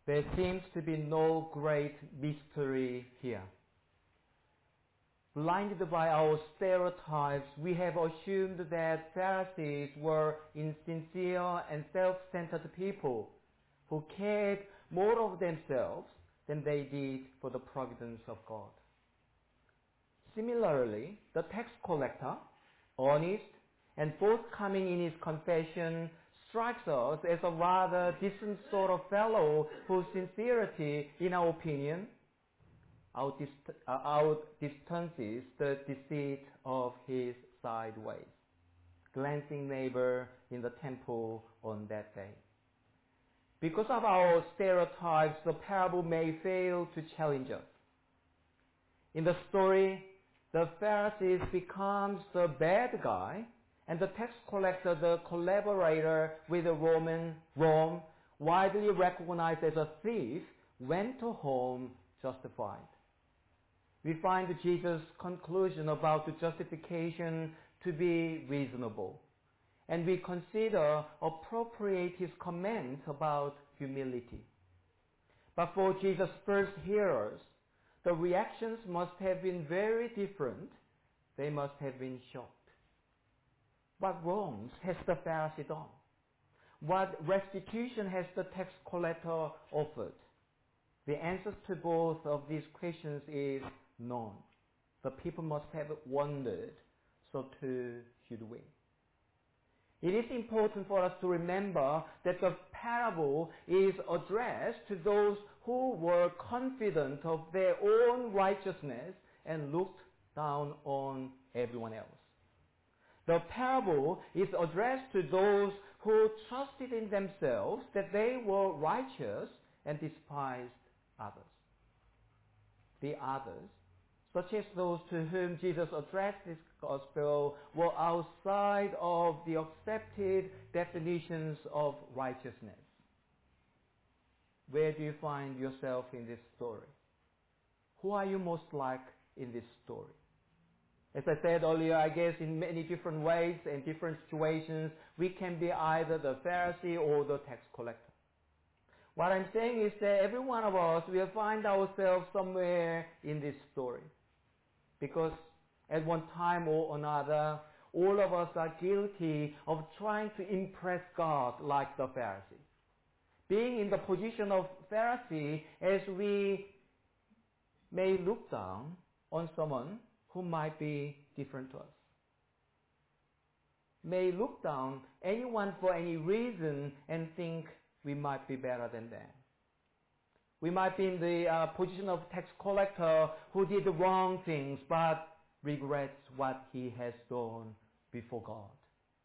There seems to be no great mystery here. Blinded by our stereotypes, we have assumed that Pharisees were insincere and self-centered people who cared more of themselves than they did for the providence of God. Similarly, the tax collector, honest and forthcoming in his confession, strikes us as a rather decent sort of fellow whose sincerity, in our opinion, outdistances the deceit of his sideways, glancing neighbor in the temple on that day. Because of our stereotypes, the parable may fail to challenge us. In the story, the Pharisee becomes the bad guy, and the tax collector the collaborator with Rome, widely recognized as a thief, went to home justified. We find Jesus' conclusion about the justification to be reasonable, and we consider appropriate his comment about humility. But for Jesus' first hearers, the reactions must have been very different. They must have been shocked. What wrongs has the Pharisee done? What restitution has the tax collector offered? The answer to both of these questions is none. The people must have wondered, so too should we. It is important for us to remember that the parable is addressed to those who were confident of their own righteousness and looked down on everyone else. The parable is addressed to those who trusted in themselves that they were righteous and despised others. The others, such as those to whom Jesus addressed this gospel, were outside of the accepted definitions of righteousness. Where do you find yourself in this story? Who are you most like in this story? As I said earlier, I guess in many different ways and different situations, we can be either the Pharisee or the tax collector. What I'm saying is that every one of us will find ourselves somewhere in this story. Because at one time or another, all of us are guilty of trying to impress God like the Pharisee. Being in the position of Pharisee, as we may look down on someone who might be different to us. May look down anyone for any reason and think we might be better than them. We might be in the position of tax collector who did the wrong things but regrets what he has done before God.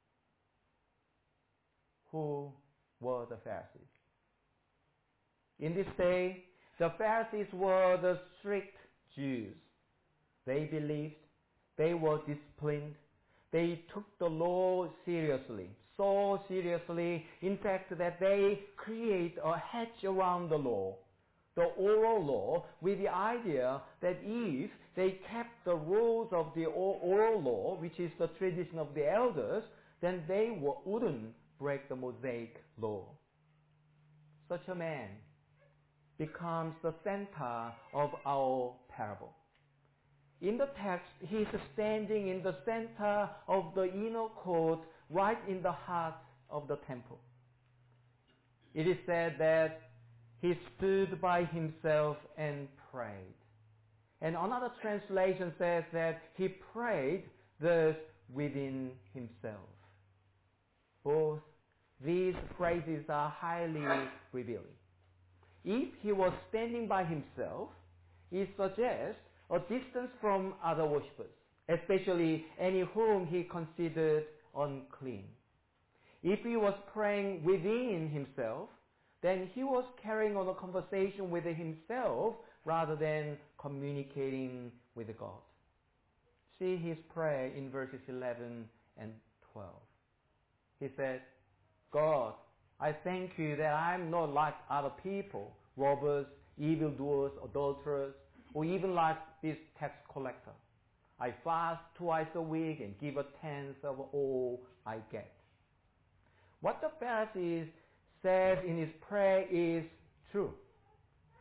Who were the Pharisees? In this day, the Pharisees were the strict Jews. They believed, they were disciplined, they took the law seriously, so seriously, in fact, that they create a hedge around the law, the oral law, with the idea that if they kept the rules of the oral law, which is the tradition of the elders, then they wouldn't break the Mosaic law. Such a man becomes the center of our parable. In the text, he is standing in the center of the inner court, right in the heart of the temple. It is said that he stood by himself and prayed. And another translation says that he prayed thus within himself. Both these phrases are highly revealing. If he was standing by himself, it suggests a distance from other worshippers, especially any whom he considered unclean. If he was praying within himself, then he was carrying on a conversation with himself rather than communicating with God. See his prayer in verses 11 and 12. He said, God, I thank you that I'm not like other people, robbers, evildoers, adulterers, or even like this tax collector. I fast twice a week and give a tenth of all I get. What the Pharisee says in his prayer is true.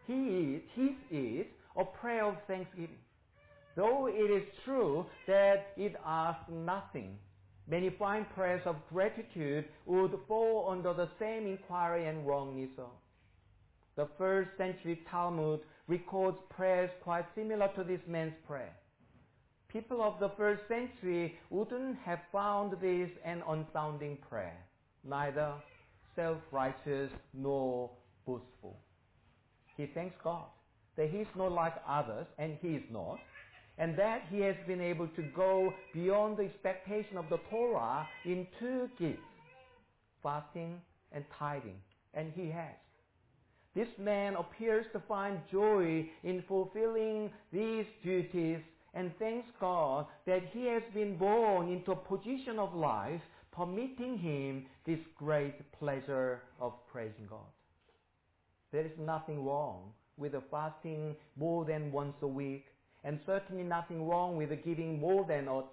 his is a prayer of thanksgiving. Though it is true that it asks nothing, many fine prayers of gratitude would fall under the same inquiry and wrongly so. The first century Talmud records prayers quite similar to this man's prayer. People of the first century wouldn't have found this an unsounding prayer, neither self-righteous nor boastful. He thanks God that he is not like others, and he is not, and that he has been able to go beyond the expectation of the Torah in two gifts, fasting and tithing, and he has. This man appears to find joy in fulfilling these duties and thanks God that he has been born into a position of life permitting him this great pleasure of praising God. There is nothing wrong with fasting more than once a week, and certainly nothing wrong with giving more than a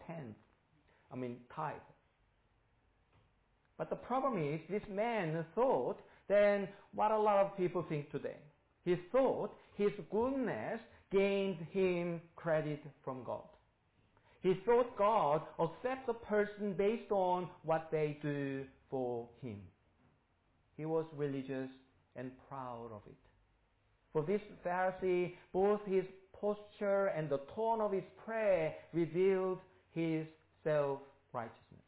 tithe. But the problem is, this man thought then what a lot of people think today. He thought his goodness gained him credit from God. He thought God accepts a person based on what they do for him. He was religious and proud of it. For this Pharisee, both his posture and the tone of his prayer revealed his self-righteousness.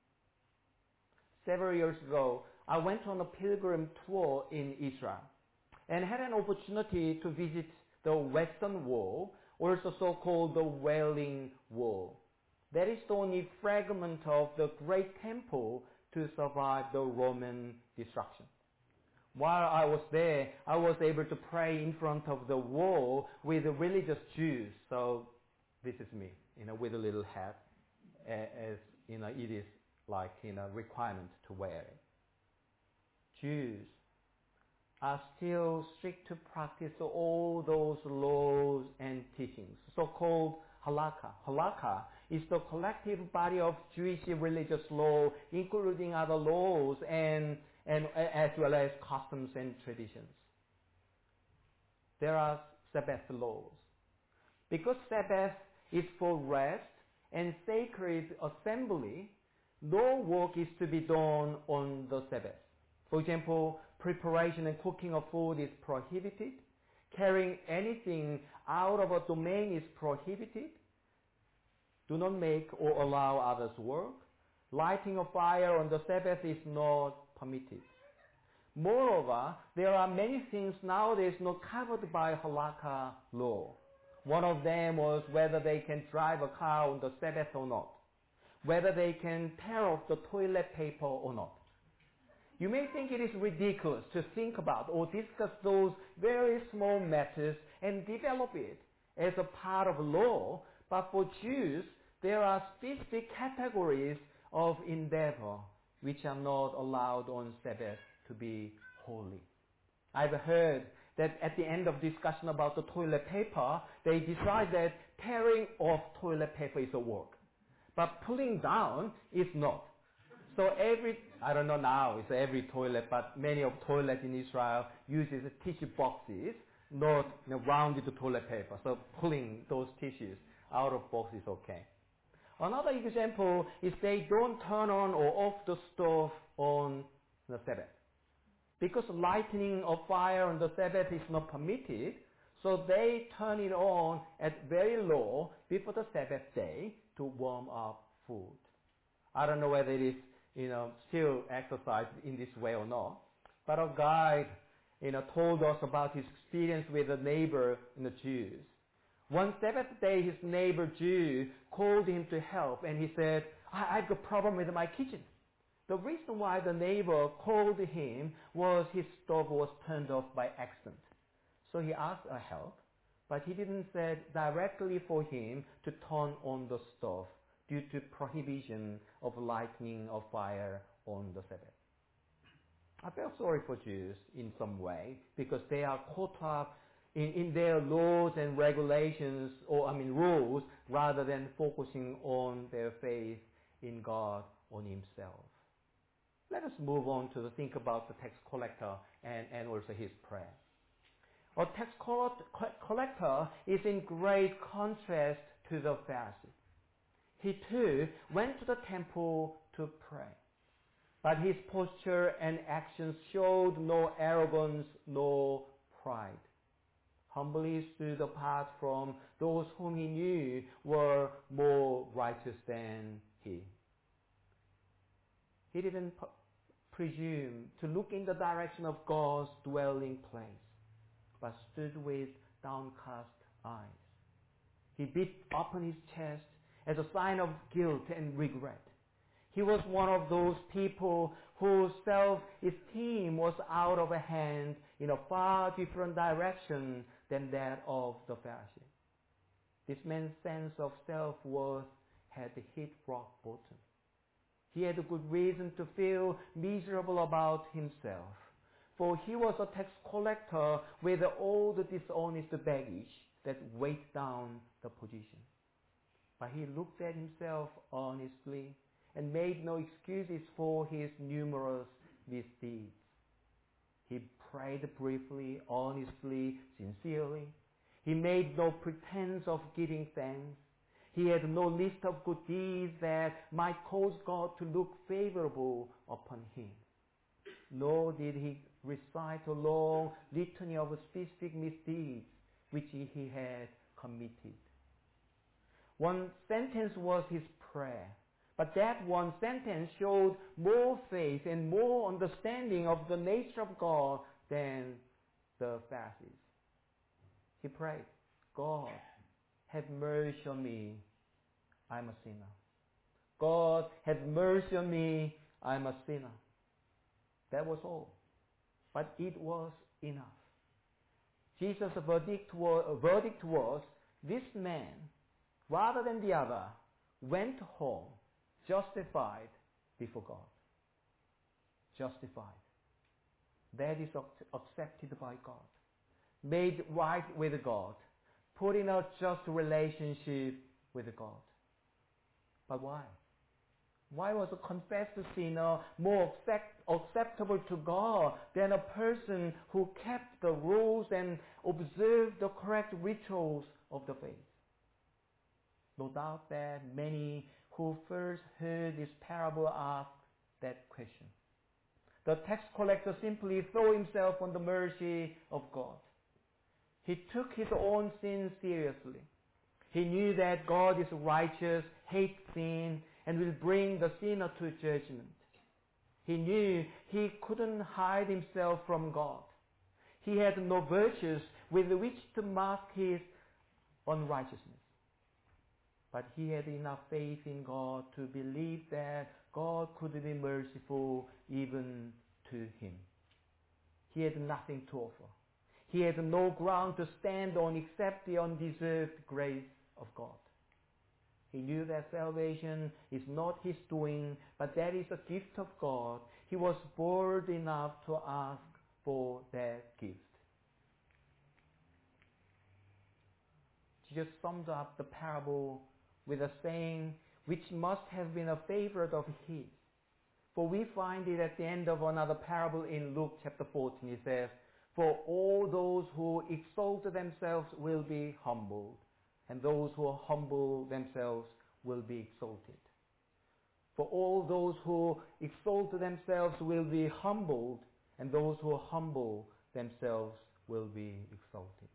Several years ago, I went on a pilgrim tour in Israel and had an opportunity to visit the Western Wall, also so-called the Wailing Wall. That is the only fragment of the great temple to survive the Roman destruction. While I was there, I was able to pray in front of the wall with the religious Jews. So this is me, with a little hat, as it is like requirement to wear it. Jews are still strict to practice all those laws and teachings, so-called halakha. Halakha is the collective body of Jewish religious law, including other laws and as well as customs and traditions. There are Sabbath laws. Because Sabbath is for rest and sacred assembly, no work is to be done on the Sabbath. For example, preparation and cooking of food is prohibited. Carrying anything out of a domain is prohibited. Do not make or allow others work. Lighting a fire on the Sabbath is not permitted. Moreover, there are many things nowadays not covered by halakha law. One of them was whether they can drive a car on the Sabbath or not, whether they can tear off the toilet paper or not. You may think it is ridiculous to think about or discuss those very small matters and develop it as a part of law, but for Jews, there are specific categories of endeavor which are not allowed on Sabbath to be holy. I've heard that at the end of discussion about the toilet paper, they decide that tearing off toilet paper is a work, but pulling down is not. So I don't know now, it's every toilet, but many of toilets in Israel uses tissue boxes, not rounded toilet paper. So pulling those tissues out of box is okay. Another example is they don't turn on or off the stove on the Sabbath. Because lighting a fire on the Sabbath is not permitted, so they turn it on at very low before the Sabbath day to warm up food. I don't know whether it is still exercised in this way or not. But a guide, told us about his experience with a neighbor in the Jews. One Sabbath day, his neighbor Jew called him to help, and he said, I've got a problem with my kitchen. The reason why the neighbor called him was his stove was turned off by accident. So he asked for help, but he didn't say directly for him to turn on the stove due to prohibition of lighting a fire on the Sabbath. I felt sorry for Jews in some way because they are caught up in their laws and regulations, rules, rather than focusing on their faith in God, on Himself. Let us move on to think about the tax collector and also his prayer. A tax collector is in great contrast to the Pharisee. He too went to the temple to pray. But his posture and actions showed no arrogance nor pride. Humbly stood apart from those whom he knew were more righteous than he. He didn't presume to look in the direction of God's dwelling place, but stood with downcast eyes. He beat upon his chest as a sign of guilt and regret. He was one of those people whose self-esteem was out of hand in a far different direction than that of the Pharisee. This man's sense of self-worth had hit rock bottom. He had a good reason to feel miserable about himself, for he was a tax collector with all the dishonest baggage that weighed down the position. But he looked at himself honestly and made no excuses for his numerous misdeeds. He prayed briefly, honestly, sincerely. He made no pretense of giving thanks. He had no list of good deeds that might cause God to look favorable upon him. Nor did he recite a long litany of specific misdeeds which he had committed. One sentence was his prayer, but that one sentence showed more faith and more understanding of the nature of God than the Pharisees. He prayed, God, have mercy on me, I'm a sinner. God, have mercy on me, I'm a sinner. That was all. But it was enough. Jesus' verdict was, this man, rather than the other, went home justified before God. Justified. That is accepted by God. Made right with God. Put in a just relationship with God. But why? Why was a confessed sinner more acceptable to God than a person who kept the rules and observed the correct rituals of the faith? No doubt that many who first heard this parable asked that question. The tax collector simply threw himself on the mercy of God. He took his own sin seriously. He knew that God is righteous, hates sin, and will bring the sinner to judgment. He knew he couldn't hide himself from God. He had no virtues with which to mask his unrighteousness. But he had enough faith in God to believe that God could be merciful even to him. He had nothing to offer. He had no ground to stand on except the undeserved grace of God. He knew that salvation is not his doing, but that is a gift of God. He was bold enough to ask for that gift. Jesus summed up the parable with a saying which must have been a favorite of his. For we find it at the end of another parable in Luke chapter 14. It says, for all those who exalt themselves will be humbled, and those who humble themselves will be exalted. For all those who exalt themselves will be humbled, and those who humble themselves will be exalted.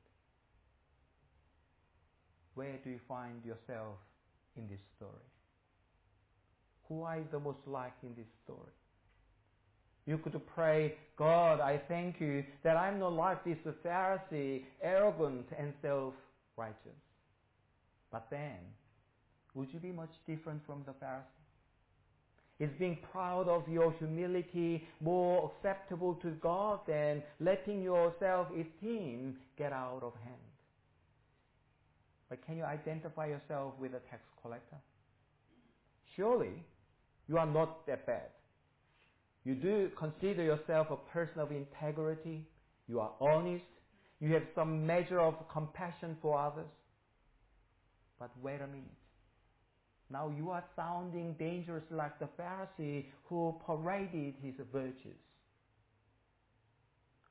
Where do you find yourself in this story? Who are you the most like in this story? You could pray, God, I thank you that I'm not like this Pharisee, arrogant and self-righteous. But then, would you be much different from the Pharisee? Is being proud of your humility more acceptable to God than letting your self-esteem get out of hand? But can you identify yourself with a tax collector? Surely, you are not that bad. You do consider yourself a person of integrity. You are honest. You have some measure of compassion for others. But wait a minute. Now you are sounding dangerous like the Pharisee who paraded his virtues.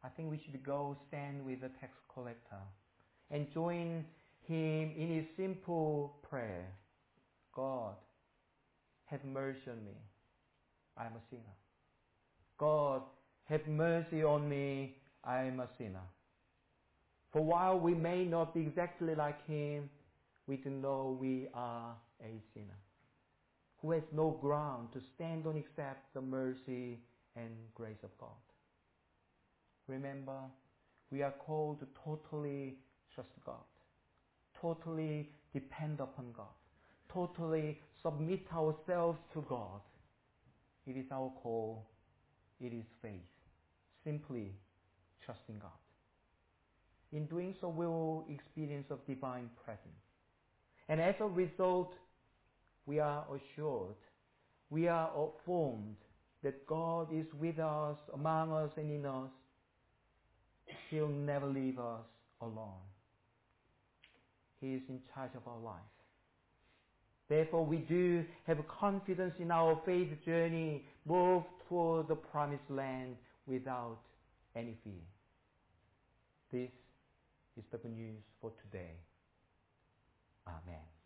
I think we should go stand with the tax collector and join him in his simple prayer. God, have mercy on me. I am a sinner. God, have mercy on me. I am a sinner. For while we may not be exactly like him, we do know we are a sinner who has no ground to stand on except the mercy and grace of God. Remember, we are called to totally trust God, totally depend upon God, totally submit ourselves to God. It is our call. It is faith. Simply trusting God. In doing so, we will experience of divine presence. And as a result, we are assured, we are affirmed that God is with us, among us, and in us. He'll never leave us alone. He is in charge of our life. Therefore, we do have confidence in our faith journey, move toward the promised land without any fear. This is the good news for today. Amen.